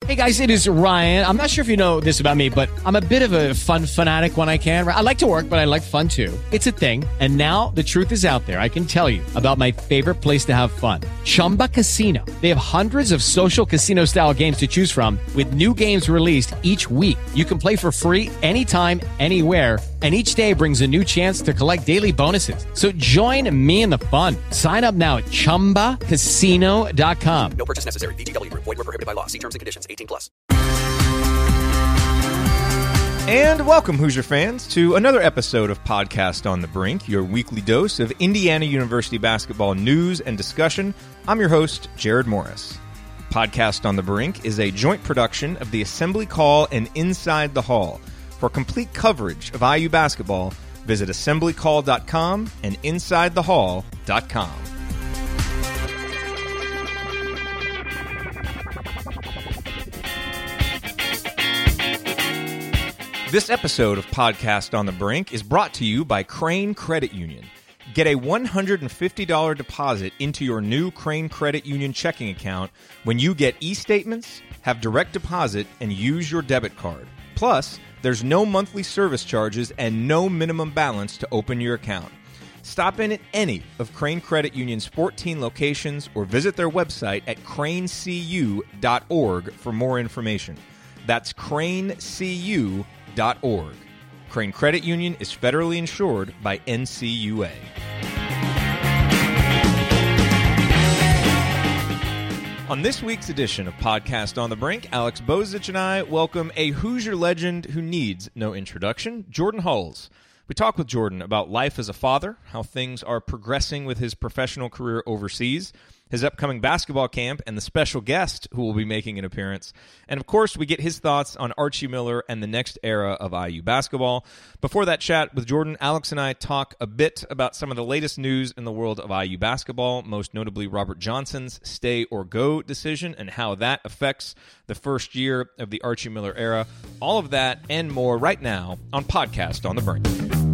Hey guys, it is Ryan. I'm not sure if you know this about me, but I'm a bit of a fun fanatic when I can. I like to work, but I like fun too. It's a thing. And now the truth is out there. I can tell you about my favorite place to have fun. Chumba Casino. They have hundreds of social casino style games to choose from with new games released each week. You can play for free anytime, anywhere. And each day brings a new chance to collect daily bonuses. So join me in the fun. Sign up now at ChumbaCasino.com. No purchase necessary. VGW Group. Void where prohibited by law. See terms and conditions. 18+. And welcome, Hoosier fans, to another episode of Podcast on the Brink, your weekly dose of Indiana University basketball news and discussion. I'm your host, Jared Morris. Podcast on the Brink is a joint production of the Assembly Call and Inside the Hall. For complete coverage of IU basketball, visit assemblycall.com and insidethehall.com. This episode of Podcast on the Brink is brought to you by Crane Credit Union. Get a $150 deposit into your new Crane Credit Union checking account when you get e-statements, have direct deposit, and use your debit card. Plus, there's no monthly service charges and no minimum balance to open your account. Stop in at any of Crane Credit Union's 14 locations or visit their website at cranecu.org for more information. That's cranecu.org. Crane Credit Union is federally insured by NCUA. On this week's edition of Podcast on the Brink, Alex Bozich and I welcome a Hoosier legend who needs no introduction, Jordan Hulls. We talk with Jordan about life as a father, how things are progressing with his professional career overseas, his upcoming basketball camp, and the special guest who will be making an appearance. And of course, we get his thoughts on Archie Miller and the next era of IU basketball. Before that chat with Jordan, Alex and I talk a bit about some of the latest news in the world of IU basketball, most notably Robert Johnson's stay or go decision and how that affects the first year of the Archie Miller era. All of that and more right now on Podcast on the Brink.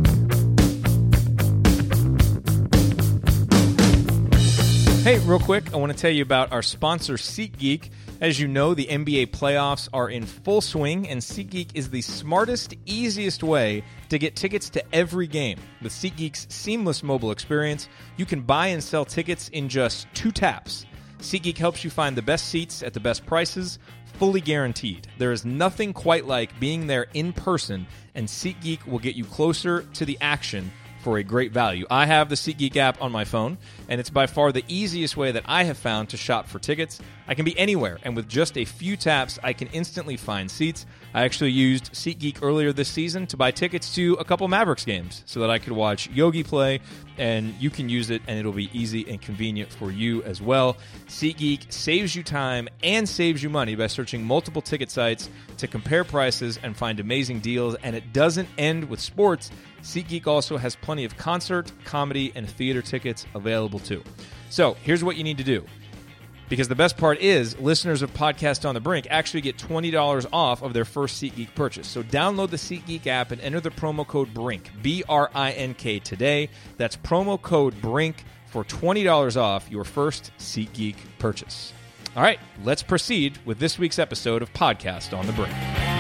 Hey, real quick, I want to tell you about our sponsor, SeatGeek. As you know, the NBA playoffs are in full swing, and SeatGeek is the smartest, easiest way to get tickets to every game. With SeatGeek's seamless mobile experience, you can buy and sell tickets in just 2 taps. SeatGeek helps you find the best seats at the best prices, fully guaranteed. There is nothing quite like being there in person, and SeatGeek will get you closer to the action for a great value. I have the SeatGeek app on my phone, and it's by far the easiest way that I have found to shop for tickets. I can be anywhere, and with just a few taps, I can instantly find seats. I actually used SeatGeek earlier this season to buy tickets to a couple Mavericks games so that I could watch Yogi play, and you can use it, and it'll be easy and convenient for you as well. SeatGeek saves you time and saves you money by searching multiple ticket sites to compare prices and find amazing deals, and it doesn't end with sports. SeatGeek also has plenty of concert, comedy, and theater tickets available too. So here's what you need to do. Because the best part is, listeners of Podcast on the Brink actually get $20 off of their first SeatGeek purchase. So download the SeatGeek app and enter the promo code BRINK, B-R-I-N-K, today. That's promo code BRINK for $20 off your first SeatGeek purchase. All right, let's proceed with this week's episode of Podcast on the Brink.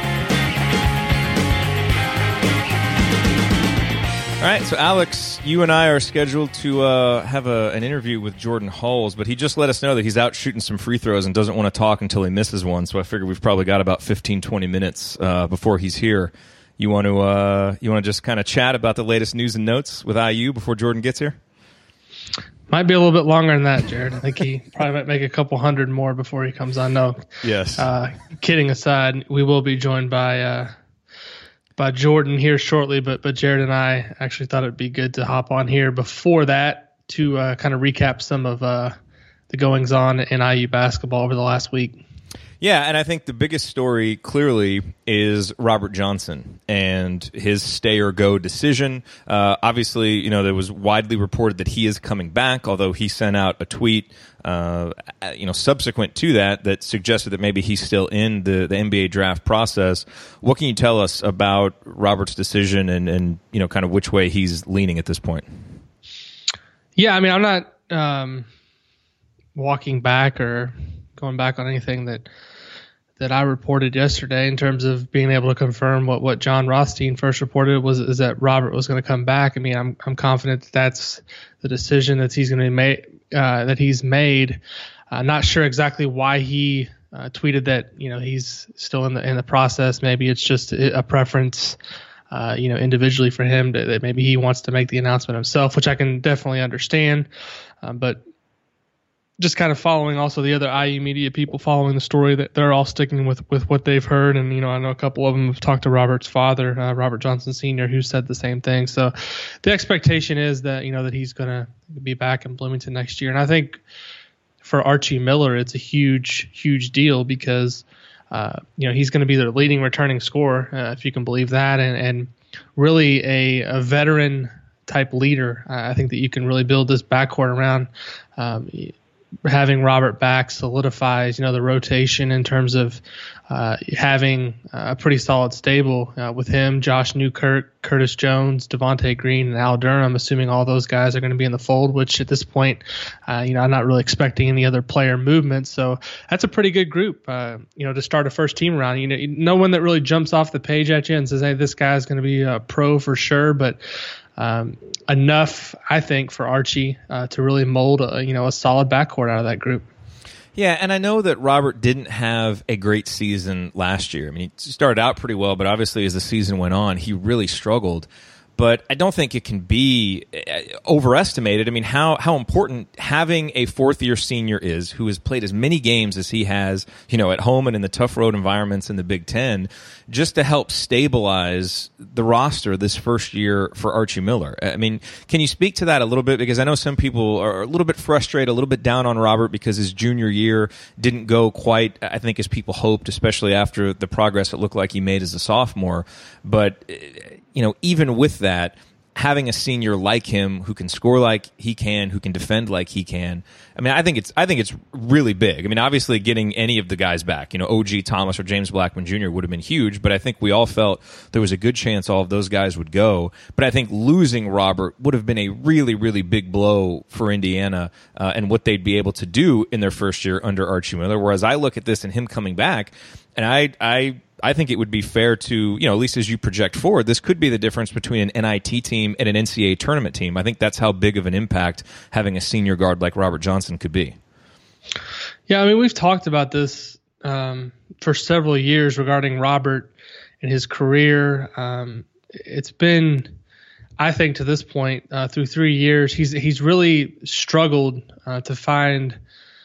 All right, so Alex, you and I are scheduled to have an interview with Jordan Hulls, but he just let us know that he's out shooting some free throws and doesn't want to talk until he misses one, so I figure we've probably got about 15, 20 minutes before he's here. You want to just kind of chat about the latest news and notes with IU before Jordan gets here? Might be a little bit longer than that, Jared. I think he probably might make a couple hundred more before he comes on. No, yes. Kidding aside, we will be joined by Jordan here shortly, but Jared and I actually thought it'd be good to hop on here before that to kind of recap some of the goings-on in IU basketball over the last week. Yeah, and I think the biggest story clearly is Robert Johnson and his stay or go decision. Obviously, there was widely reported that he is coming back, although he sent out a tweet subsequent to that suggested that maybe he's still in the NBA draft process. What can you tell us about Robert's decision and kind of which way he's leaning at this point? Yeah, I mean, I'm not walking back or going back on anything that I reported yesterday in terms of being able to confirm what John Rothstein first reported is that Robert was going to come back. I mean, I'm confident that that's the decision that he's going to make, that he's made. Not sure exactly why he tweeted that, he's still in the process. Maybe it's just a preference, individually for him that maybe he wants to make the announcement himself, which I can definitely understand. But just kind of following also the other IU media people following the story, that they're all sticking with what they've heard. And, I know a couple of them have talked to Robert's father, Robert Johnson Sr., who said the same thing. So the expectation is that, that he's going to be back in Bloomington next year. And I think for Archie Miller, it's a huge, huge deal because, he's going to be their leading returning scorer, if you can believe that. And really a veteran type leader. I think that you can really build this backcourt around. Having Robert back solidifies, the rotation in terms of having a pretty solid stable with him, Josh Newkirk, Curtis Jones, Devontae Green, and Al Durham, assuming all those guys are going to be in the fold, which at this point, I'm not really expecting any other player movement. So that's a pretty good group, to start a first team round. No one that really jumps off the page at you and says, hey, this guy's going to be a pro for sure. But enough, I think, for Archie to really mold a solid backcourt out of that group. Yeah, and I know that Robert didn't have a great season last year. I mean, he started out pretty well, but obviously as the season went on, he really struggled. But I don't think it can be overestimated. I mean, how important having a fourth-year senior is, who has played as many games as he has, at home and in the tough road environments in the Big Ten, just to help stabilize the roster this first year for Archie Miller. I mean, can you speak to that a little bit? Because I know some people are a little bit frustrated, a little bit down on Robert because his junior year didn't go quite, I think, as people hoped, especially after the progress it looked like he made as a sophomore. But even with that, having a senior like him who can score like he can, who can defend like he can, I mean, I think it's really big. I mean, obviously getting any of the guys back, OG Thomas or James Blackman Jr. would have been huge, but I think we all felt there was a good chance all of those guys would go. But I think losing Robert would have been a really, really big blow for Indiana and what they'd be able to do in their first year under Archie Miller. Whereas I look at this and him coming back, and I think it would be fair to, at least as you project forward, this could be the difference between an NIT team and an NCAA tournament team. I think that's how big of an impact having a senior guard like Robert Johnson could be. Yeah, I mean, we've talked about this for several years regarding Robert and his career. It's been, I think, to this point, through 3 years, he's really struggled to find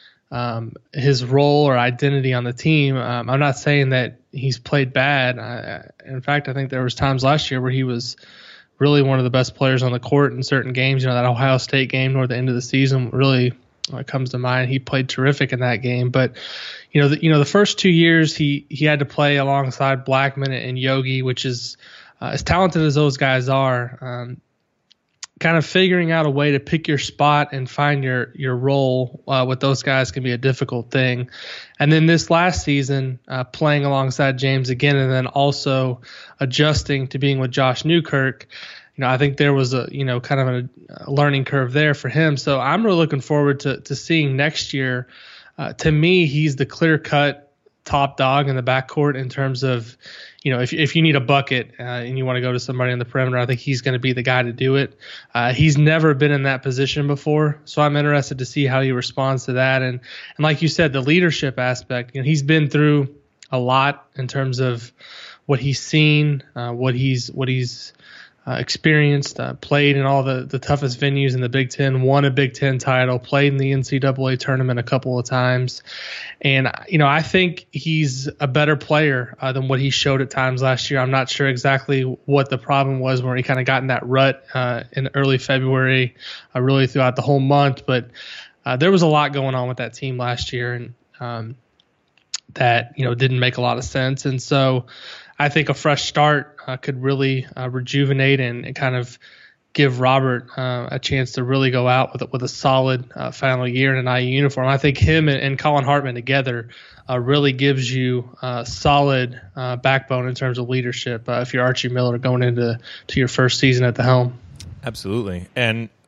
his role or identity on the team. I'm not saying that he's played bad. In fact, I think there was times last year where he was really one of the best players on the court in certain games. That Ohio State game toward the end of the season really comes to mind. He played terrific in that game. But the first 2 years he had to play alongside Blackman and Yogi, which is as talented as those guys are. Kind of figuring out a way to pick your spot and find your role with those guys can be a difficult thing. And then this last season, playing alongside James again, and then also adjusting to being with Josh Newkirk, I think there was a kind of a learning curve there for him. So I'm really looking forward to seeing next year. To me, he's the clear-cut top dog in the backcourt in terms of, if you need a bucket and you want to go to somebody on the perimeter, I think he's going to be the guy to do it. He's never been in that position before, so I'm interested to see how he responds to that. And like you said, the leadership aspect, he's been through a lot in terms of what he's seen, what he's experienced, played in all the toughest venues in the Big Ten, won a Big Ten title, played in the NCAA tournament a couple of times. And, I think he's a better player than what he showed at times last year. I'm not sure exactly what the problem was where he kind of got in that rut in early February, really throughout the whole month. But there was a lot going on with that team last year, and that, didn't make a lot of sense. And so I think a fresh start could really rejuvenate and kind of give Robert a chance to really go out with a solid final year in an IU uniform. I think him and Colin Hartman together really gives you a solid backbone in terms of leadership if you're Archie Miller going into your first season at the helm. Absolutely. And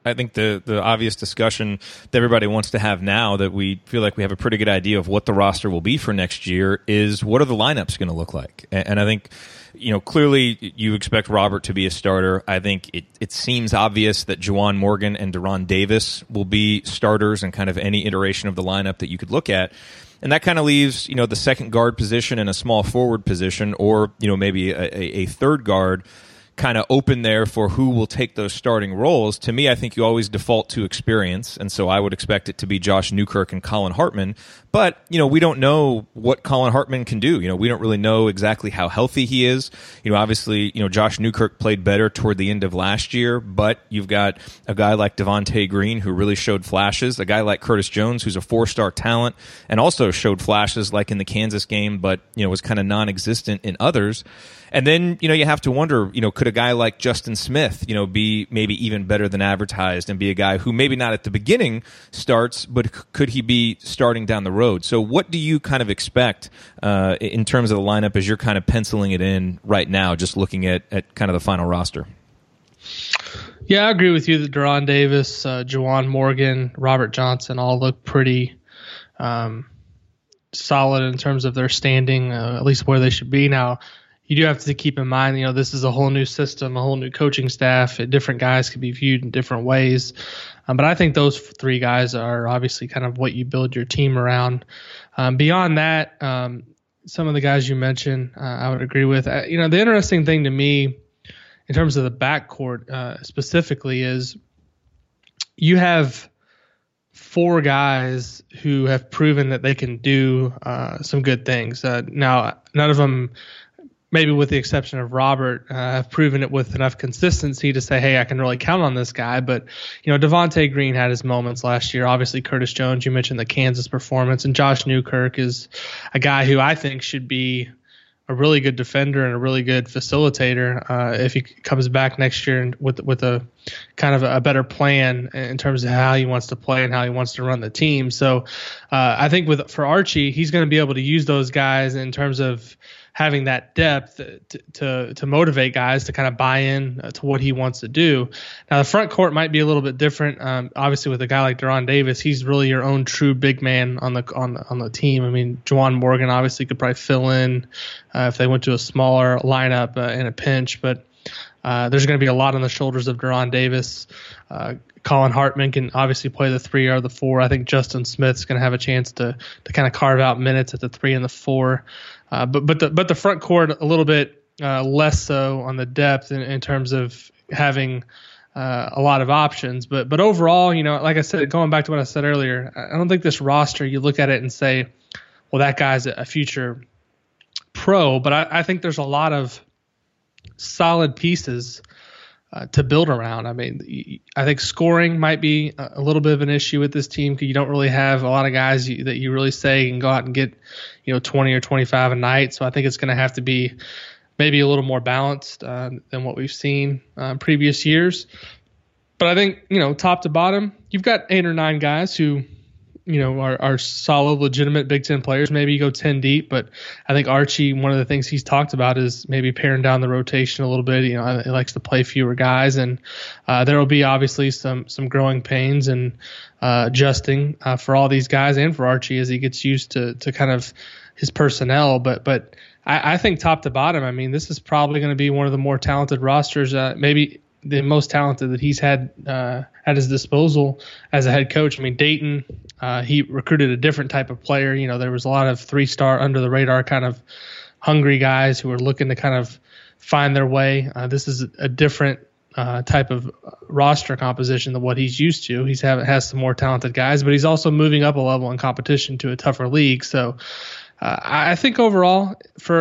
I think the obvious discussion that everybody wants to have now that we feel like we have a pretty good idea of what the roster will be for next year is what are the lineups going to look like? And I think, clearly you expect Robert to be a starter. I think it seems obvious that Juwan Morgan and Deron Davis will be starters in kind of any iteration of the lineup that you could look at. And that kind of leaves, the second guard position and a small forward position, or, maybe a third guard kind of open there for who will take those starting roles. To me, I think you always default to experience, and so I would expect it to be Josh Newkirk and Colin Hartman. But, we don't know what Colin Hartman can do. We don't really know exactly how healthy he is. Obviously, Josh Newkirk played better toward the end of last year, but you've got a guy like Devontae Green who really showed flashes, a guy like Curtis Jones who's a 4-star talent and also showed flashes like in the Kansas game, but, was kind of non-existent in others. And then, you have to wonder, could a guy like Justin Smith, be maybe even better than advertised and be a guy who maybe not at the beginning starts, but could he be starting down the road? So what do you kind of expect in terms of the lineup as you're kind of penciling it in right now, just looking at kind of the final roster? Yeah, I agree with you that Deron Davis, Juwan Morgan, Robert Johnson all look pretty solid in terms of their standing, at least where they should be. Now, you do have to keep in mind, this is a whole new system, a whole new coaching staff. Different guys can be viewed in different ways. But I think those three guys are obviously kind of what you build your team around. Beyond that, some of the guys you mentioned, I would agree with. The interesting thing to me in terms of the backcourt specifically is you have four guys who have proven that they can do some good things. Now, none of them, maybe with the exception of Robert, have proven it with enough consistency to say, hey, I can really count on this guy. But, Devontae Green had his moments last year. Obviously, Curtis Jones, you mentioned the Kansas performance. And Josh Newkirk is a guy who I think should be a really good defender and a really good facilitator if he comes back next year and with a kind of a better plan in terms of how he wants to play and how he wants to run the team. So I think for Archie, he's going to be able to use those guys in terms of having that depth to motivate guys to kind of buy in to what he wants to do. Now, the front court might be a little bit different. Obviously, with a guy like Deron Davis, he's really your own true big man on the team. I mean, Juwan Morgan obviously could probably fill in if they went to a smaller lineup in a pinch, but there's going to be a lot on the shoulders of Deron Davis. Colin Hartman can obviously play the 3 or the 4. I think Justin Smith's going to have a chance to kind of carve out minutes at the 3 and the 4. But the front court a little bit less so on the depth in terms of having a lot of options. But overall, like I said, going back to what I said earlier, I don't think this roster, you look at it and say, well, that guy's a future pro. But I think there's a lot of solid pieces to build around. I mean, I think scoring might be a little bit of an issue with this team because you don't really have a lot of guys that you really say can go out and get 20 or 25 a night. So I think it's going to have to be maybe a little more balanced than what we've seen previous years. But I think, top to bottom, you've got 8 or 9 guys who, are solid, legitimate Big Ten players. Maybe you go 10 deep, but I think Archie, one of the things he's talked about is maybe paring down the rotation a little bit. He likes to play fewer guys, and there will be obviously some growing pains and adjusting for all these guys and for Archie as he gets used to kind of his personnel. But I think top to bottom, I mean, this is probably going to be one of the more talented rosters, maybe the most talented that he's had at his disposal as a head coach. I mean, Dayton, he recruited a different type of player. There was a lot of 3-star under the radar kind of hungry guys who were looking to kind of find their way. This is a different type of roster composition than what he's used to. Has some more talented guys, but he's also moving up a level in competition to a tougher league. So I think overall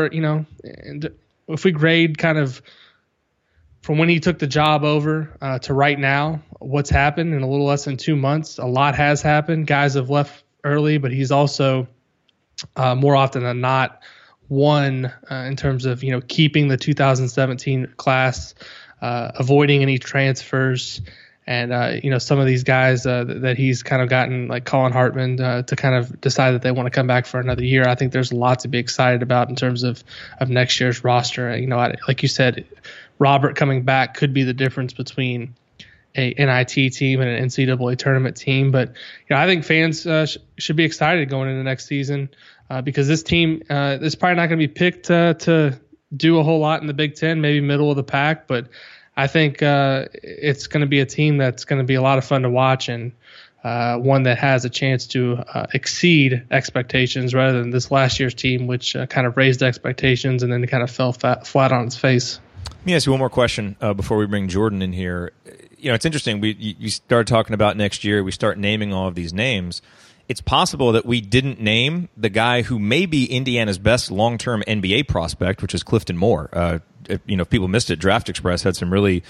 if we grade kind of from when he took the job over to right now, what's happened in a little less than 2 months, a lot has happened. Guys have left early, but he's also more often than not won in terms of, keeping the 2017 class, avoiding any transfers. And, some of these guys that he's kind of gotten, like Colin Hartman, to kind of decide that they want to come back for another year. I think there's a lot to be excited about in terms of next year's roster. Like you said, Robert coming back could be the difference between a NIT team and an NCAA tournament team. But I think fans should be excited going into next season because this team is probably not going to be picked to do a whole lot in the Big Ten, maybe middle of the pack. But I think it's going to be a team that's going to be a lot of fun to watch and one that has a chance to exceed expectations rather than this last year's team, which kind of raised expectations and then kind of fell flat on its face. Let me ask you one more question before we bring Jordan in here. It's interesting. You started talking about next year. We start naming all of these names. It's possible that we didn't name the guy who may be Indiana's best long-term NBA prospect, which is Clifton Moore. If people missed it, Draft Express had some really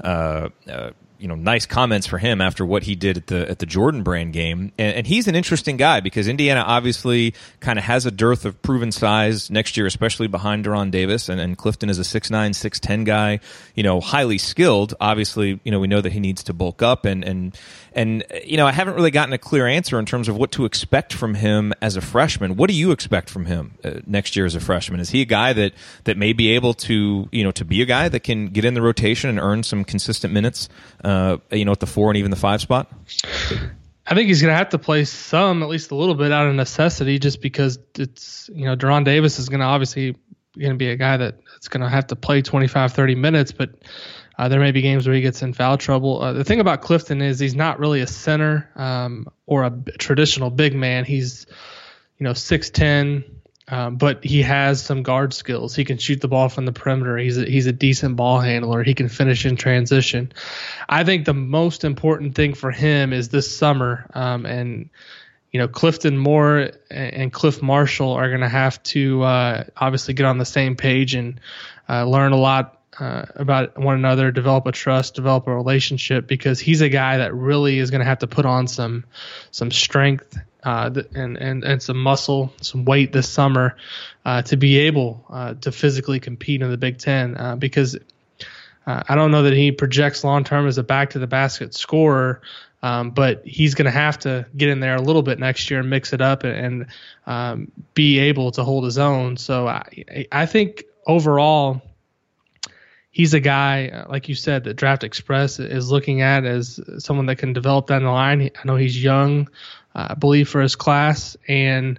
nice comments for him after what he did at the Jordan Brand game. And he's an interesting guy because Indiana obviously kind of has a dearth of proven size next year, especially behind Deron Davis. And Clifton is a 6'9", 6'10" guy, highly skilled. Obviously, we know that he needs to bulk up. And I haven't really gotten a clear answer in terms of what to expect from him as a freshman. What do you expect from him next year as a freshman? Is he a guy that may be able to, to be a guy that can get in the rotation and earn some consistent minutes, at the 4 and even the 5 spot? I think he's going to have to play some, at least a little bit, out of necessity, just because it's, Deron Davis is going to be a guy that's going to have to play 25, 30 minutes, but there may be games where he gets in foul trouble. The thing about Clifton is he's not really a center or a traditional big man. He's, 6'10", but he has some guard skills. He can shoot the ball from the perimeter. He's a decent ball handler. He can finish in transition. I think the most important thing for him is this summer, and Clifton Moore and Cliff Marshall are going to have to obviously get on the same page and learn a lot about one another, develop a trust, develop a relationship, because he's a guy that really is going to have to put on some strength and some muscle, some weight this summer to be able to physically compete in the Big Ten, because I don't know that he projects long-term as a back-to-the-basket scorer, but he's going to have to get in there a little bit next year and mix it up and be able to hold his own. So I think overall he's a guy, like you said, that Draft Express is looking at as someone that can develop down the line. I know he's young, I believe, for his class, and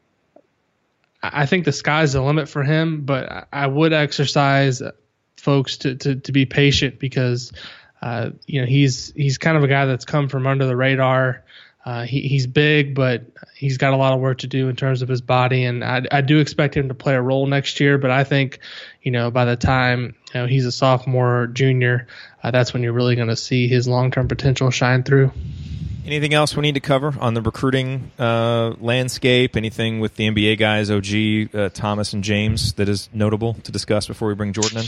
I think the sky's the limit for him, but I would exercise folks to be patient because he's kind of a guy that's come from under the radar. He's big, but he's got a lot of work to do in terms of his body, and I do expect him to play a role next year. But I think, by the time he's a sophomore or junior, that's when you're really going to see his long-term potential shine through. Anything else we need to cover on the recruiting landscape? Anything with the NBA guys, OG, Thomas, and James, that is notable to discuss before we bring Jordan in?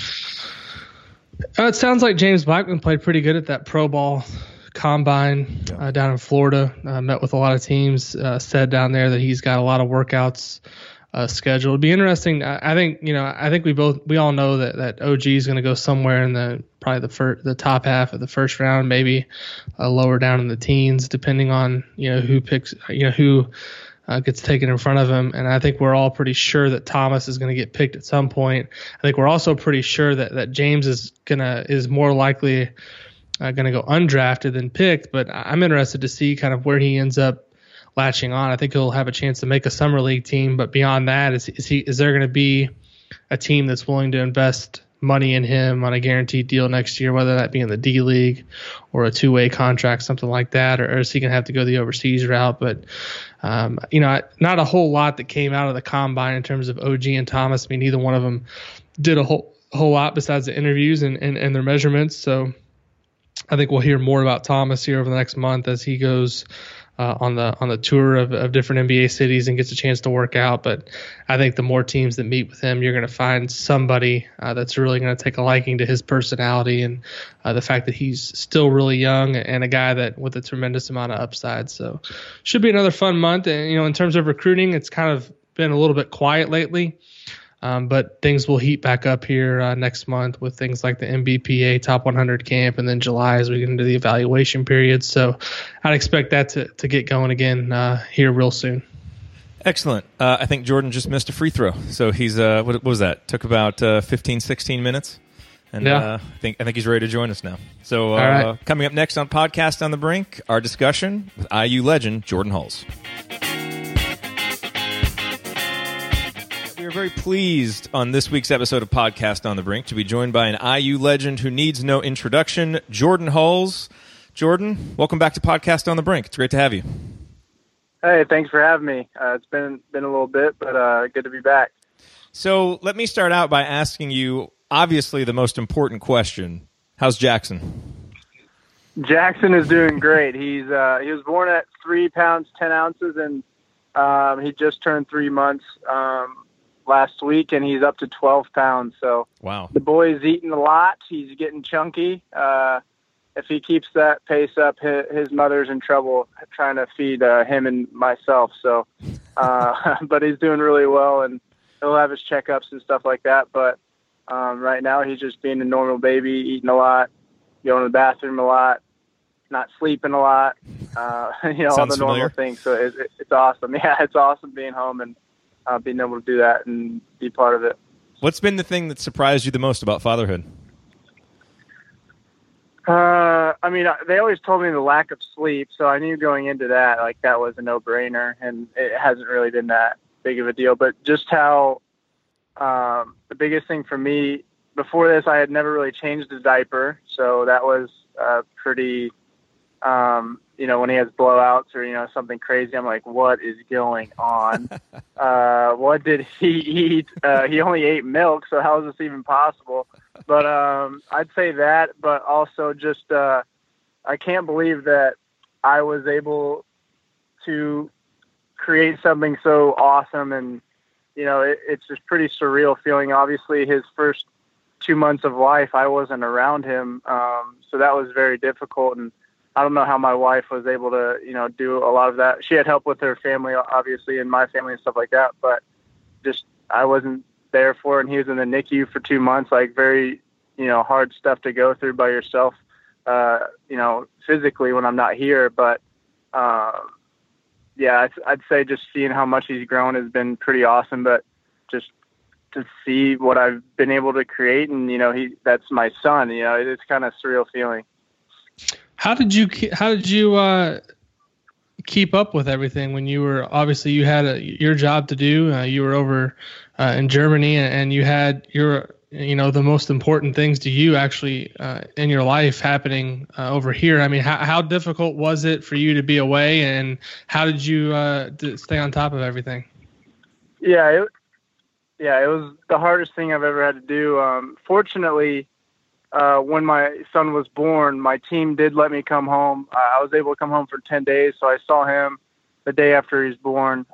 It sounds like James Blackman played pretty good at that pro ball combine down in Florida. Met with a lot of teams. Said down there that he's got a lot of workouts scheduled. It'd be interesting. I think we all know that OG is going to go somewhere in the top half of the first round, maybe lower down in the teens, depending on who picks who gets taken in front of him. And I think we're all pretty sure that Thomas is going to get picked at some point. I think we're also pretty sure that James is more likely going to go undrafted than picked, but I'm interested to see kind of where he ends up latching on. I think he'll have a chance to make a summer league team, but beyond that, is there going to be a team that's willing to invest money in him on a guaranteed deal next year, whether that be in the D League or a two-way contract, something like that, or is he going to have to go the overseas route? But not a whole lot that came out of the combine in terms of OG and Thomas. I mean, neither one of them did a whole lot besides the interviews and their measurements. So I think we'll hear more about Thomas here over the next month as he goes on the tour of different NBA cities and gets a chance to work out. But I think the more teams that meet with him, you're going to find somebody that's really going to take a liking to his personality and the fact that he's still really young and a guy that with a tremendous amount of upside. So should be another fun month. And in terms of recruiting, it's kind of been a little bit quiet lately. But things will heat back up here next month with things like the MBPA Top 100 camp, and then July as we get into the evaluation period. So I'd expect that to get going again here real soon. Excellent. I think Jordan just missed a free throw. So he's, what was that? Took about 15, 16 minutes And I think he's ready to join us now. So right. Coming up next on Podcast on the Brink, our discussion with IU legend Jordan Hulls. We are very pleased on this week's episode of Podcast on the Brink to be joined by an IU legend who needs no introduction, Jordan Hulls. Jordan, welcome back to Podcast on the Brink. It's great to have you. Hey, thanks for having me. It's been a little bit, but good to be back. So let me start out by asking you, obviously, the most important question. How's Jackson? Jackson is doing great. He was born at 3 pounds 10 ounces, and he just turned 3 months last week, and he's up to 12 pounds. So wow, the boy's eating a lot. He's getting chunky. If he keeps that pace up, his mother's in trouble trying to feed him and myself. So, but he's doing really well, and he'll have his checkups and stuff like that. But right now, he's just being a normal baby, eating a lot, going to the bathroom a lot, not sleeping a lot. All the normal things. So it's awesome. Yeah, it's awesome being home and being able to do that and be part of it. What's been the thing that surprised you the most about fatherhood? They always told me the lack of sleep, so I knew going into that, like, that was a no-brainer, and it hasn't really been that big of a deal. But just how the biggest thing for me, before this, I had never really changed a diaper, so that was pretty, when he has blowouts or, something crazy, I'm like, what is going on? What did he eat? He only ate milk, so how is this even possible? But I'd say that, but also just I can't believe that I was able to create something so awesome. And, it's just pretty surreal feeling. Obviously, his first 2 months of life, I wasn't around him. So that was very difficult. And I don't know how my wife was able to, do a lot of that. She had help with her family, obviously, and my family and stuff like that. But just I wasn't there for it, and he was in the NICU for 2 months, like very, hard stuff to go through by yourself, physically when I'm not here. But, I'd say just seeing how much he's grown has been pretty awesome, but just to see what I've been able to create, and, that's my son, it's kind of surreal feeling. How did you keep up with everything when you were, obviously you had your job to do, you were over in Germany, and you had your, the most important things to you actually in your life happening over here. I mean, how difficult was it for you to be away, and how did you stay on top of everything? Yeah, it was the hardest thing I've ever had to do. Fortunately, when my son was born, my team did let me come home. I was able to come home for 10 days, so I saw him the day after he was born.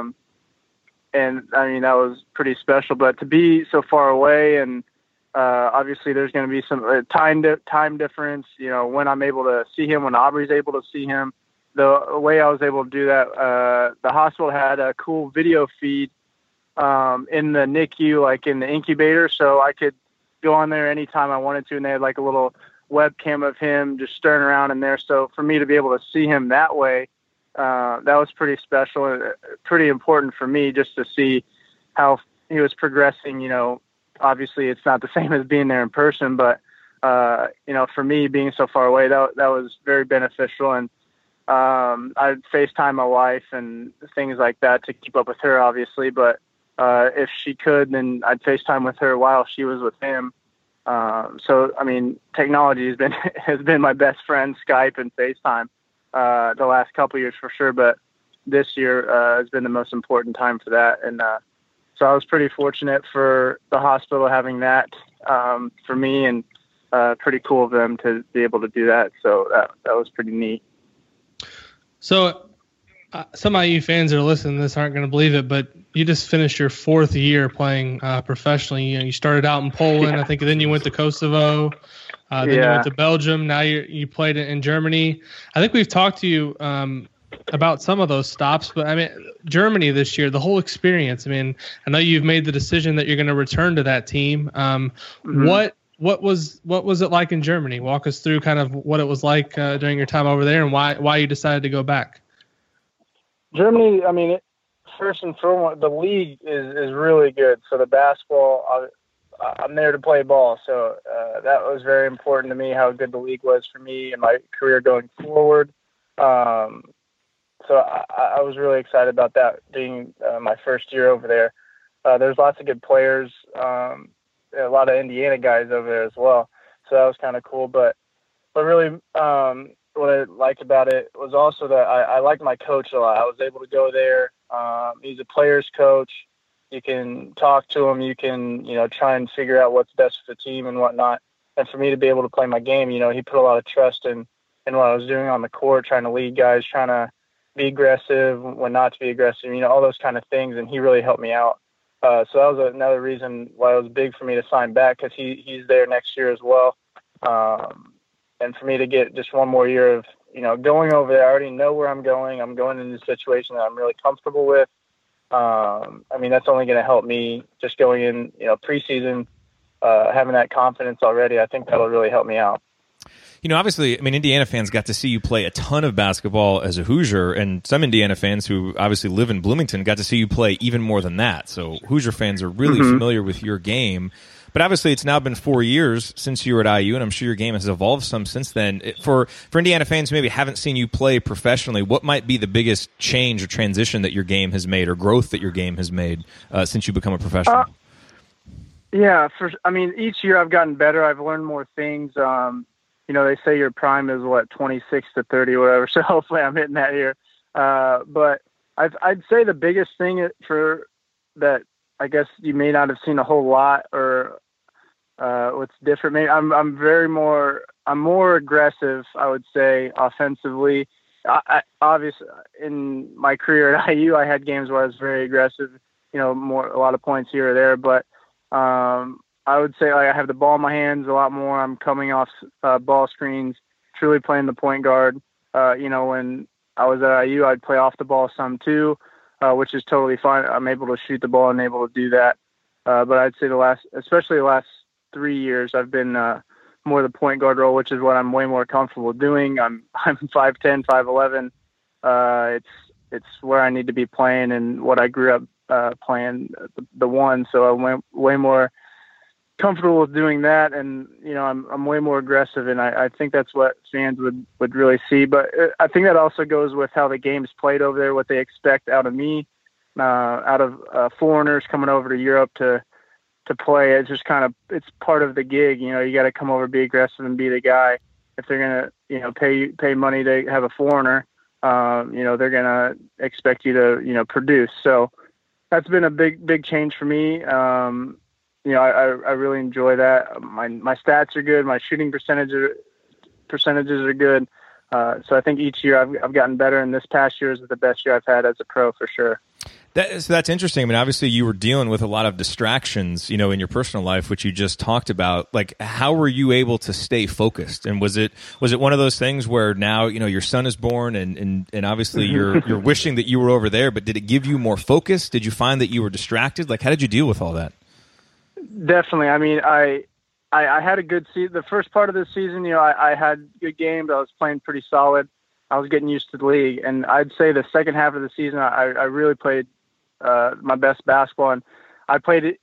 And that was pretty special. But to be so far away, and obviously there's going to be some time difference, when I'm able to see him, when Aubrey's able to see him. The way I was able to do that, the hospital had a cool video feed in the NICU, like in the incubator, so I could go on there anytime I wanted to, and they had like a little webcam of him just stirring around in there. So for me to be able to see him that way, that was pretty special and pretty important for me, just to see how he was progressing. Obviously it's not the same as being there in person, but for me being so far away, that was very beneficial. And I'd FaceTime my wife and things like that to keep up with her, obviously, but if she could, then I'd FaceTime with her while she was with him. So technology has been my best friend, Skype and FaceTime, the last couple of years for sure. But this year has been the most important time for that. And so I was pretty fortunate for the hospital having that for me, and pretty cool of them to be able to do that. So that was pretty neat. So some IU fans that are listening to this aren't going to believe it, but you just finished your 4th year playing professionally. You started out in Poland, I think, then you went to Kosovo, then you went to Belgium. Now you played in Germany. I think we've talked to you about some of those stops, but Germany this year, the whole experience. I know you've made the decision that you're going to return to that team. What was it like in Germany? Walk us through kind of what it was like during your time over there, and why you decided to go back. Germany, first and foremost, the league is really good. So the basketball, I'm there to play ball. So that was very important to me, how good the league was for me and my career going forward. So I was really excited about that being my first year over there. There's lots of good players, a lot of Indiana guys over there as well. So that was kind of cool. But really, what I liked about it was also that I liked my coach a lot. I was able to go there. He's a player's coach. You can talk to him. You can, try and figure out what's best for the team and whatnot. And for me to be able to play my game, he put a lot of trust in what I was doing on the court, trying to lead guys, trying to be aggressive when not to be aggressive, all those kind of things. And he really helped me out. So that was another reason why it was big for me to sign back, because he's there next year as well. And for me to get just one more year of, going over there, I already know where I'm going. I'm going into a situation that I'm really comfortable with. That's only going to help me just going in, preseason, having that confidence already. I think that'll really help me out. Obviously, Indiana fans got to see you play a ton of basketball as a Hoosier, and some Indiana fans who obviously live in Bloomington got to see you play even more than that. So Hoosier fans are really familiar with your game. But obviously, it's now been 4 years since you were at IU, and I'm sure your game has evolved some since then. For Indiana fans who maybe haven't seen you play professionally, what might be the biggest change or transition that your game has made, or growth that your game has made since you become a professional? Each year I've gotten better. I've learned more things. They say your prime is 26 to 30 or whatever. So hopefully I'm hitting that here. But I'd say the biggest thing for that, I guess you may not have seen a whole lot, or what's different. Maybe I'm more aggressive, I would say, offensively. I obviously in my career at IU, I had games where I was very aggressive, a lot of points here or there, but I would say I have the ball in my hands a lot more. I'm coming off ball screens, truly playing the point guard. When I was at IU, I'd play off the ball some too, which is totally fine. I'm able to shoot the ball and able to do that. But I'd say especially the last 3 years, I've been more the point guard role, which is what I'm way more comfortable doing. I'm 5'10", 5'11". It's where I need to be playing and what I grew up playing the one. So I went way more comfortable with doing that, and I'm way more aggressive, and I think that's what fans would really see. But I think that also goes with how the game's played over there, what they expect out of me, out of foreigners coming over to Europe to play. It's just it's part of the gig. You got to come over, be aggressive, and be the guy. If they're gonna pay money to have a foreigner, they're gonna expect you to produce. So that's been a big change for me. I really enjoy that. My stats are good. My shooting percentages are good. So I think each year I've gotten better, and this past year is the best year I've had as a pro for sure. That's interesting. Obviously you were dealing with a lot of distractions, in your personal life, which you just talked about. Like, how were you able to stay focused? And was it one of those things where now, your son is born and obviously you're wishing that you were over there, but did it give you more focus? Did you find that you were distracted? Like, how did you deal with all that? Definitely. I had a good season. The first part of the season, I had good games. I was playing pretty solid. I was getting used to the league. And I'd say the second half of the season, I really played my best basketball. And I played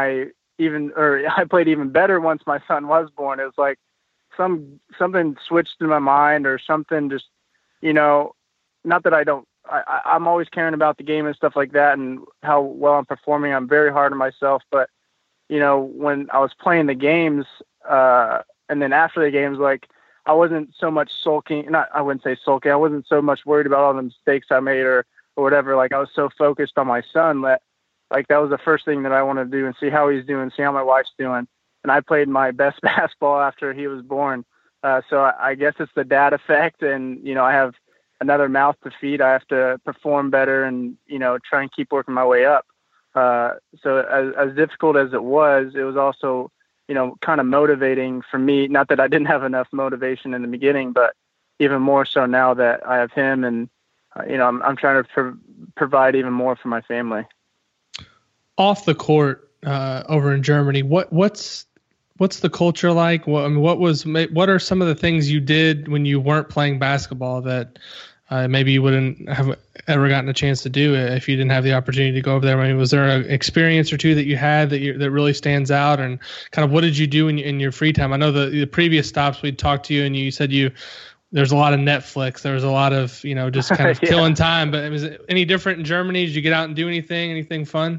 even better once my son was born. It was like something switched in my mind, or something just, not that I'm always caring about the game and stuff like that and how well I'm performing. I'm very hard on myself, but when I was playing the games, and then after the games, like, I wasn't so much sulking. I wouldn't say sulking. I wasn't so much worried about all the mistakes I made or whatever. Like, I was so focused on my son that, like, that was the first thing that I wanted to do, and see how he's doing, see how my wife's doing. And I played my best basketball after he was born. So I guess it's the dad effect, and, I have another mouth to feed. I have to perform better and, try and keep working my way up. So as difficult as it was also, kind of motivating for me. Not that I didn't have enough motivation in the beginning, but even more so now that I have him, and, I'm trying to provide even more for my family. Off the court, over in Germany, what's the culture like? What are some of the things you did when you weren't playing basketball that maybe you wouldn't have ever gotten a chance to do it if you didn't have the opportunity to go over there. I mean, was there an experience or two that you had that really stands out, and kind of what did you do in your free time? I know the previous stops we'd talked to you and you said there's a lot of Netflix. There was a lot of, just kind of killing time, but was it any different in Germany? Did you get out and do anything fun?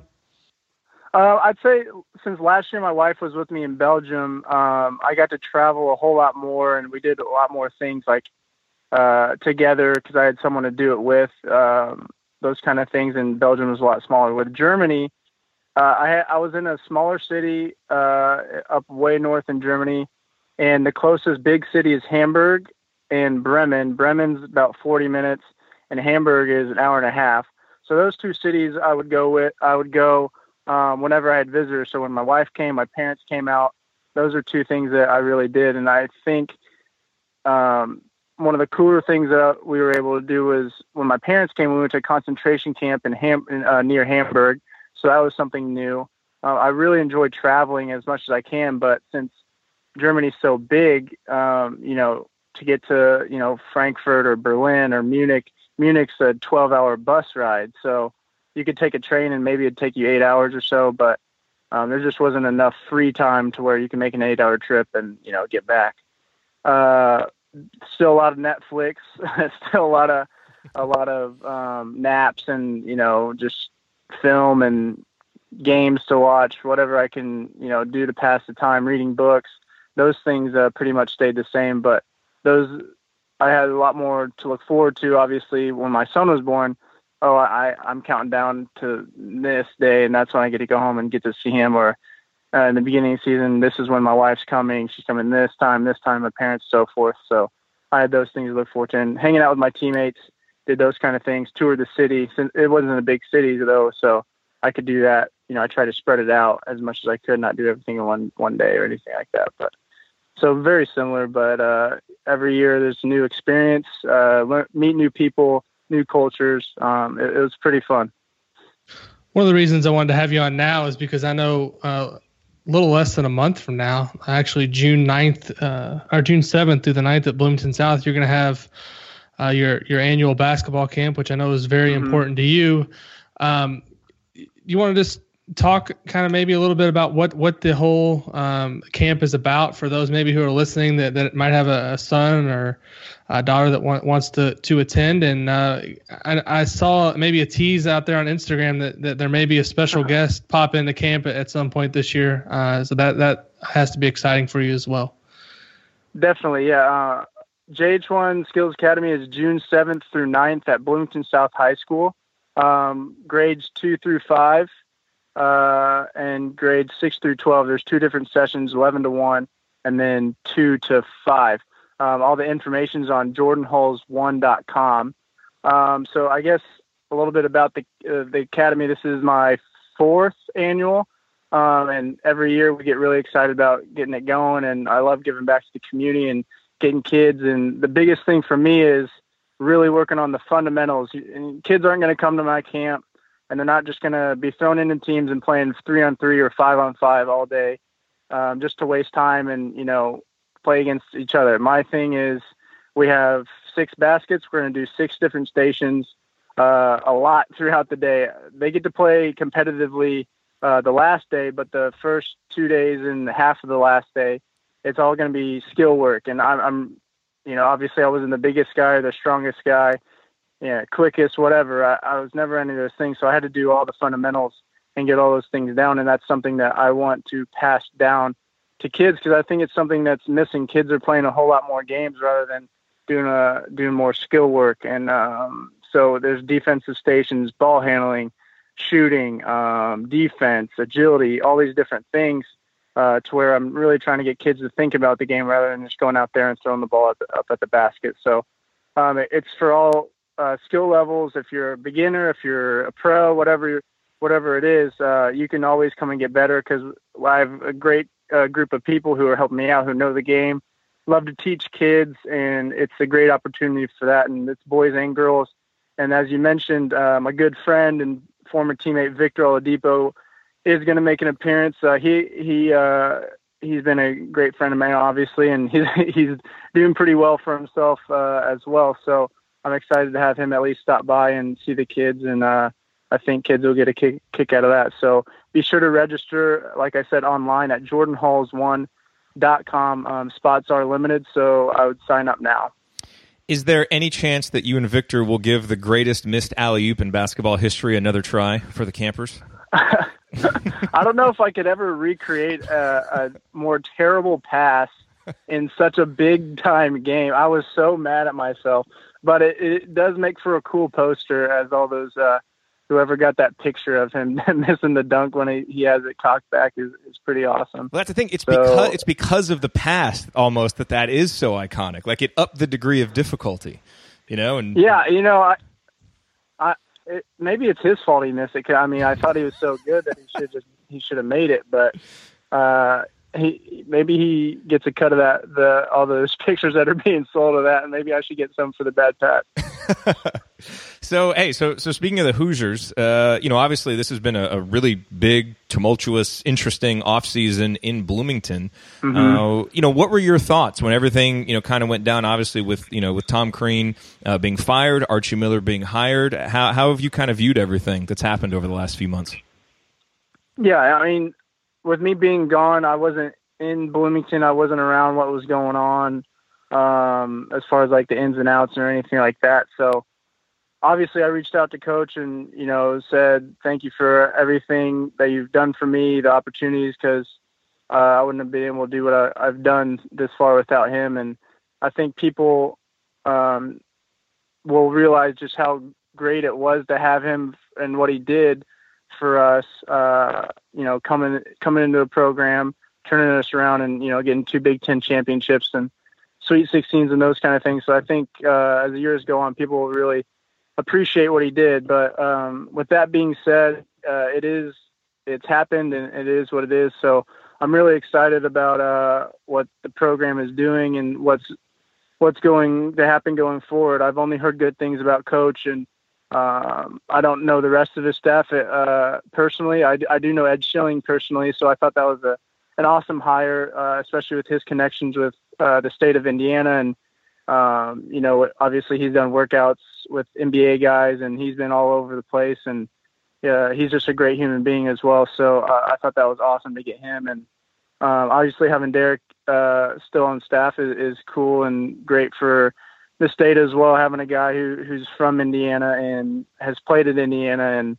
I'd say since last year my wife was with me in Belgium, I got to travel a whole lot more, and we did a lot more things like together because I had someone to do it with, those kind of things. And Belgium was a lot smaller. With Germany, I was in a smaller city up way north in Germany, and the closest big city is Hamburg and Bremen. Bremen's about 40 minutes, and Hamburg is an hour and a half. So those two cities I would go whenever I had visitors. So when my wife came, my parents came out. Those are two things that I really did. And I think one of the cooler things that we were able to do was when my parents came, we went to a concentration camp near Hamburg. So that was something new. I really enjoyed traveling as much as I can, but since Germany's so big, to get to, Frankfurt or Berlin or Munich, Munich's a 12-hour bus ride. So you could take a train and maybe it'd take you 8 hours or so, but there just wasn't enough free time to where you can make an 8-hour trip and, get back. Still a lot of Netflix, still a lot of naps and, just film and games to watch, whatever I can, do to pass the time, reading books. Those things pretty much stayed the same, but I had a lot more to look forward to. Obviously, when my son was born, I'm counting down to this day, and that's when I get to go home and get to see him. Or in the beginning of the season, this is when my wife's coming. She's coming this time, my parents, so forth. So I had those things to look forward to. And hanging out with my teammates, did those kind of things, toured the city. Since it wasn't a big city, though, so I could do that. I tried to spread it out as much as I could, not do everything in one day or anything like that. But so very similar, but every year there's a new experience, meet new people, new cultures. It was pretty fun. One of the reasons I wanted to have you on now is because I know a little less than a month from now, actually June 9th or June 7th through the 9th at Bloomington South, you're going to have your annual basketball camp, which I know is very important to you. You want to just talk kind of maybe a little bit about what the whole camp is about for those maybe who are listening that might have a son or a daughter that wants to attend. And I saw maybe a tease out there on Instagram that there may be a special guest pop into camp at some point this year. So that has to be exciting for you as well. Definitely. Yeah. JH1 Skills Academy is June 7th through 9th at Bloomington South High School. Grades 2 through 5. And grades 6 through 12, there's 2 different sessions, 11 to 1, and then 2 to 5. All the information's on jordanhulls1.com. So I guess a little bit about the academy. This is my 4th annual. And every year we get really excited about getting it going, and I love giving back to the community and getting kids. And the biggest thing for me is really working on the fundamentals. And kids aren't going to come to my camp and they're not just going to be thrown into teams and playing 3-on-3 or 5-on-5 all day, just to waste time and, play against each other. My thing is we have 6 baskets. We're going to do 6 different stations, a lot throughout the day. They get to play competitively the last day, but the first 2 days and half of the last day, it's all going to be skill work. And I'm obviously I wasn't the biggest guy or the strongest guy, quickest, whatever. I was never any of those things. So I had to do all the fundamentals and get all those things down. And that's something that I want to pass down to kids, because I think it's something that's missing. Kids are playing a whole lot more games rather than doing more skill work. And so there's defensive stations, ball handling, shooting, defense, agility, all these different things, to where I'm really trying to get kids to think about the game rather than just going out there and throwing the ball up at the basket. So it's for all skill levels. If you're a beginner, if you're a pro, whatever it is, you can always come and get better, because I have a great group of people who are helping me out, who know the game, love to teach kids, and it's a great opportunity for that. And it's boys and girls. And as you mentioned, my good friend and former teammate Victor Oladipo is going to make an appearance. He's been a great friend of mine, obviously, and he's doing pretty well for himself as well. So I'm excited to have him at least stop by and see the kids, and I think kids will get a kick out of that. So be sure to register, like I said, online at jordanhalls1.com. Spots are limited, so I would sign up now. Is there any chance that you and Victor will give the greatest missed alley-oop in basketball history another try for the campers? I don't know if I could ever recreate a more terrible pass in such a big-time game. I was so mad at myself. But it does make for a cool poster, as all those whoever got that picture of him missing the dunk when he has it cocked back is pretty awesome. Well, that's the thing. It's because of the past almost that is so iconic. Like, it upped the degree of difficulty, And yeah, maybe it's his fault he missed it. I mean, I thought he was so good that he should have made it, but maybe he gets a cut of that, all those pictures that are being sold of that, and maybe I should get some for the bad pat. So speaking of the Hoosiers, obviously this has been a really big, tumultuous, interesting offseason in Bloomington. Mm-hmm. What were your thoughts when everything, kind of went down, obviously with Tom Crean being fired, Archie Miller being hired? How have you kind of viewed everything that's happened over the last few months? Yeah, I mean, with me being gone, I wasn't in Bloomington. I wasn't around what was going on as far as like the ins and outs or anything like that. So obviously I reached out to Coach and, said, thank you for everything that you've done for me, the opportunities, because I wouldn't have been able to do what I've done this far without him. And I think people will realize just how great it was to have him and what he did for us, coming into the program, turning us around and, getting 2 Big Ten championships and Sweet 16s and those kind of things. So I think as the years go on, people will really appreciate what he did. But with that being said, it's happened and it is what it is. So I'm really excited about what the program is doing and what's going to happen going forward. I've only heard good things about Coach, and I don't know the rest of his staff personally. I do know Ed Schilling personally, so I thought that was an awesome hire, especially with his connections with the state of Indiana. And, obviously he's done workouts with NBA guys, and he's been all over the place. And he's just a great human being as well. So I thought that was awesome to get him. And obviously having Derek still on staff is cool and great for the state as well, having a guy who's from Indiana and has played at Indiana and,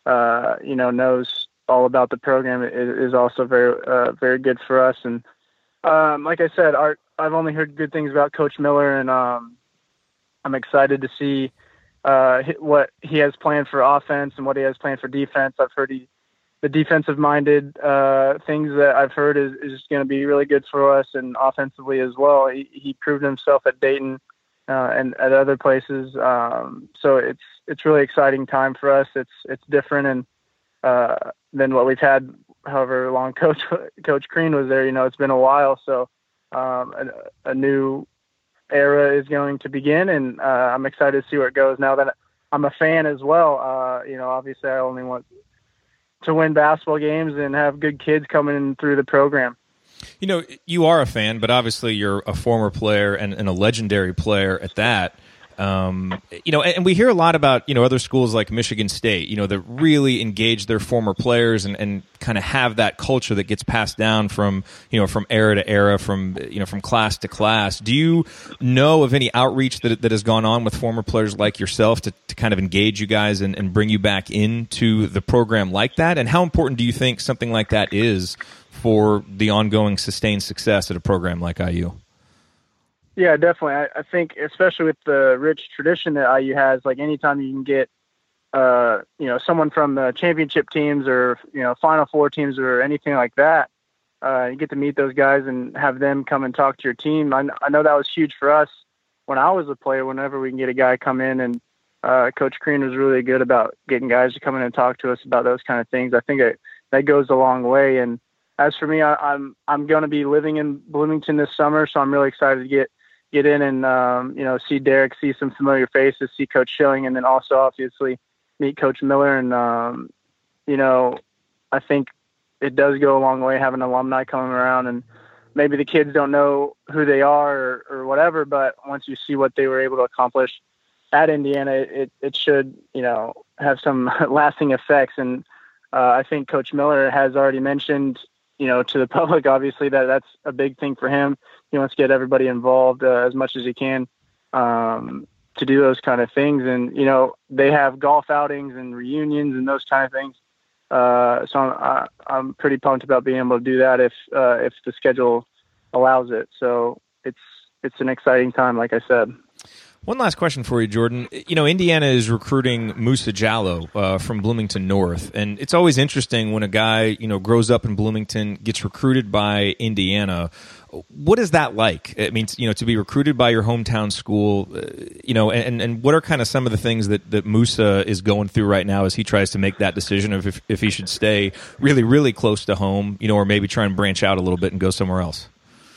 knows all about the program is also very, very good for us. And like I said, I've only heard good things about Coach Miller, and I'm excited to see what he has planned for offense and what he has planned for defense. I've heard the defensive-minded things that I've heard is going to be really good for us, and offensively as well. He proved himself at Dayton and at other places. So it's really exciting time for us. It's different and than what we've had. However long Coach Crean was there, it's been a while. So a new era is going to begin, and I'm excited to see where it goes. Now that I'm a fan as well, obviously I only want to win basketball games and have good kids coming in through the program. You are a fan, but obviously you're a former player and a legendary player at that. And we hear a lot about, other schools like Michigan State, that really engage their former players and kind of have that culture that gets passed down from era to era, from class to class. Do you know of any outreach that has gone on with former players like yourself to kind of engage you guys and bring you back into the program like that? And how important do you think something like that is for the ongoing sustained success at a program like IU? Yeah, definitely. I think especially with the rich tradition that IU has, like anytime you can get, someone from the championship teams or, Final Four teams or anything like that, you get to meet those guys and have them come and talk to your team. I know that was huge for us when I was a player, whenever we can get a guy come in, and Coach Crean was really good about getting guys to come in and talk to us about those kind of things. I think that goes a long way. And as for me, I'm going to be living in Bloomington this summer, so I'm really excited to get in and, see Derek, see some familiar faces, see Coach Schilling, and then also obviously meet Coach Miller. And, I think it does go a long way having alumni coming around, and maybe the kids don't know who they are or whatever, but once you see what they were able to accomplish at Indiana, it should, have some lasting effects. And I think Coach Miller has already mentioned, to the public, obviously, that's a big thing for him. He wants to get everybody involved as much as he can to do those kind of things. And, they have golf outings and reunions and those kind of things. So I'm pretty pumped about being able to do that if the schedule allows it. So it's an exciting time, like I said. One last question for you, Jordan. Indiana is recruiting Musa Jallow from Bloomington North, and it's always interesting when a guy, grows up in Bloomington, gets recruited by Indiana. What is that like? It means, to be recruited by your hometown school, and what are kind of some of the things that Musa is going through right now as he tries to make that decision of if he should stay really, really close to home, or maybe try and branch out a little bit and go somewhere else?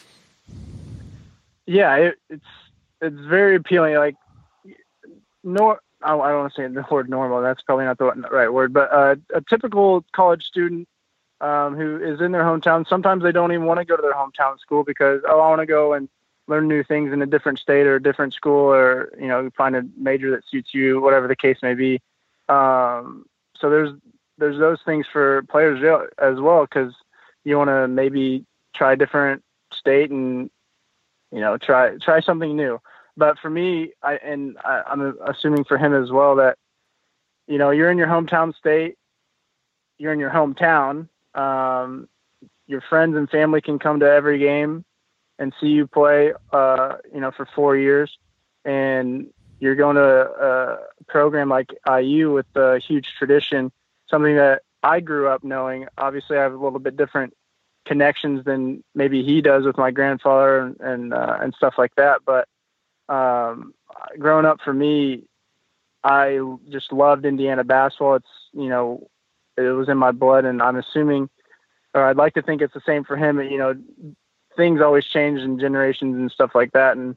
Yeah, it's very appealing. Like, I don't want to say the word normal. That's probably not the right word, but a typical college student who is in their hometown. Sometimes they don't even want to go to their hometown school because, I want to go and learn new things in a different state or a different school, or, find a major that suits you, whatever the case may be. So there's those things for players as well, because you want to maybe try a different state and, try something new. But for me, I'm assuming for him as well that, you're in your hometown state, you're in your hometown. Your friends and family can come to every game and see you play, for 4 years, and you're going to a program like IU with a huge tradition, something that I grew up knowing. Obviously, I have a little bit different connections than maybe he does with my grandfather and stuff like that. But growing up for me, I just loved Indiana basketball. It's, it was in my blood, and I'm assuming, or I'd like to think it's the same for him. Things always change in generations and stuff like that. And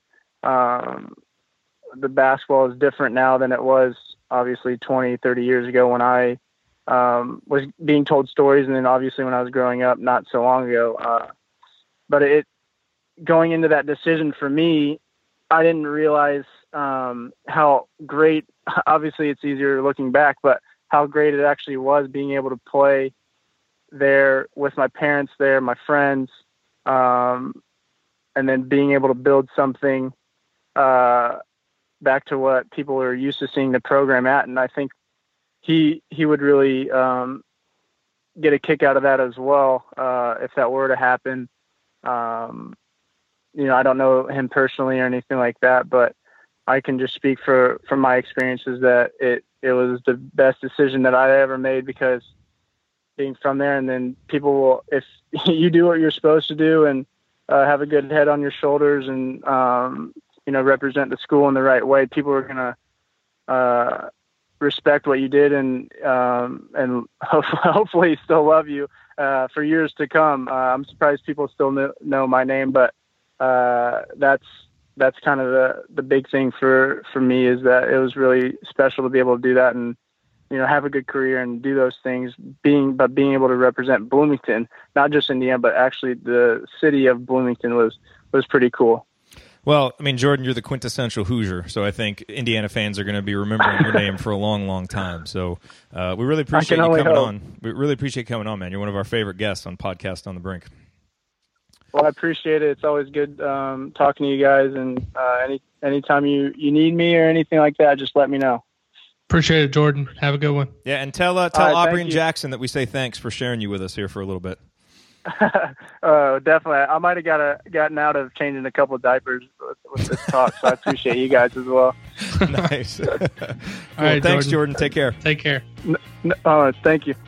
the basketball is different now than it was obviously 20, 30 years ago when I was being told stories. And then obviously when I was growing up not so long ago, but going into that decision for me, I didn't realize how great, obviously it's easier looking back, but how great it actually was being able to play there with my parents there, my friends, and then being able to build something back to what people are used to seeing the program at. And I think he would really get a kick out of that as well if that were to happen. I don't know him personally or anything like that, but I can just speak from my experiences that it was the best decision that I ever made, because being from there, and then people will, if you do what you're supposed to do and have a good head on your shoulders and, represent the school in the right way, people are going to respect what you did and hopefully still love you for years to come. I'm surprised people still know my name, but that's kind of the big thing for me, is that it was really special to be able to do that and, have a good career and do those things, being able to represent Bloomington, not just Indiana, but actually the city of Bloomington was pretty cool. Well, I mean, Jordan, you're the quintessential Hoosier, so I think Indiana fans are going to be remembering your name for a long, long time. So we really appreciate you coming on. We really appreciate you coming on, man. You're one of our favorite guests on Podcast on the Brink. Well, I appreciate it. It's always good talking to you guys, and anytime you need me or anything like that, just let me know. Appreciate it, Jordan. Have a good one. Yeah, and tell Aubrey and Jackson that we say thanks for sharing you with us here for a little bit. Definitely. I might have gotten out of changing a couple of diapers with this talk, so I appreciate you guys as well. Nice. Cool. All right, thanks, Jordan. Take care. Take care. Thank you.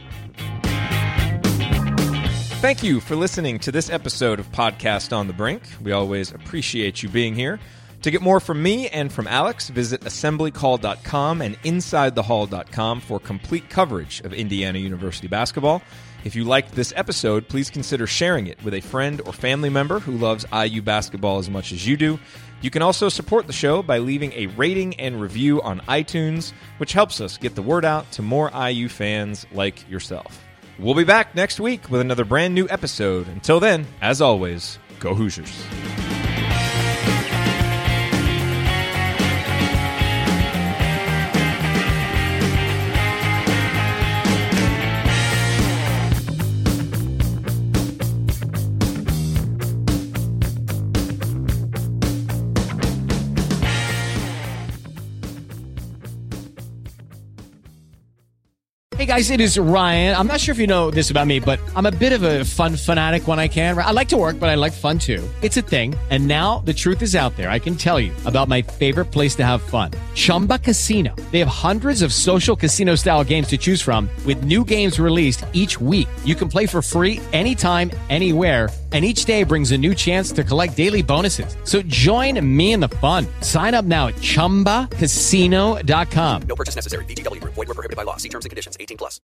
Thank you for listening to this episode of Podcast on the Brink. We always appreciate you being here. To get more from me and from Alex, visit assemblycall.com and insidethehall.com for complete coverage of Indiana University basketball. If you liked this episode, please consider sharing it with a friend or family member who loves IU basketball as much as you do. You can also support the show by leaving a rating and review on iTunes, which helps us get the word out to more IU fans like yourself. We'll be back next week with another brand new episode. Until then, as always, go Hoosiers. Hey guys, it is Ryan. I'm not sure if you know this about me, but I'm a bit of a fun fanatic when I can. I like to work, but I like fun too. It's a thing. And now the truth is out there. I can tell you about my favorite place to have fun. Chumba Casino. They have hundreds of social casino style games to choose from with new games released each week. You can play for free anytime, anywhere. And each day brings a new chance to collect daily bonuses. So join me in the fun. Sign up now at ChumbaCasino.com. No purchase necessary. VGW Group. Void where prohibited by law. See terms and conditions. 18+.